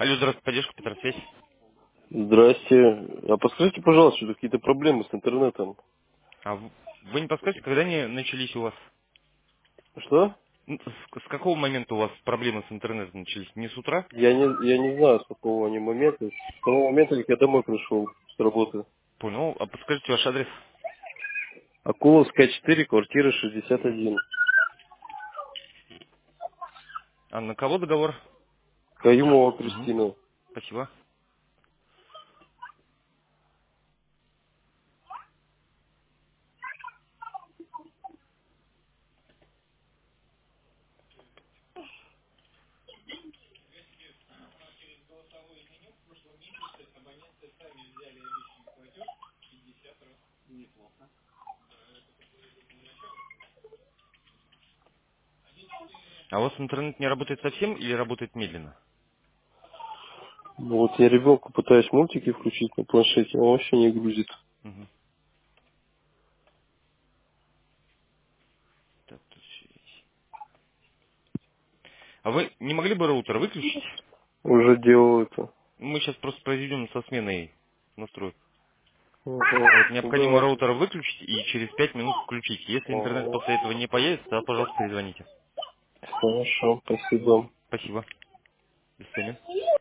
Алло, здравствуйте, поддержка Петросвязь. Здрасте. А подскажите, пожалуйста, что какие-то проблемы с интернетом? Вы не подскажете, когда они начались у вас? Что? С какого момента у вас проблемы с интернетом начались? Не с утра? Я не знаю, с какого они момента. С того момента, как я домой пришел с работы. Понял. А подскажите ваш адрес? Акуловская 4, квартира 61. А на кого договор? Каюмова Угу. Кристина. Спасибо. А у вас интернет не работает совсем или работает медленно? Ну вот я ребенку пытаюсь мультики включить на планшете, он вообще не грузит. Угу. Так, тут всё есть. А вы не могли бы роутер выключить? Уже делал это. Мы сейчас просто произведем со сменой настроек. Вот, Ага. Ну необходимо давайте. роутер выключить и через 5 минут включить. Если интернет Ага. после этого не появится, то, пожалуйста, перезвоните. Хорошо, спасибо. Спасибо. До свидания.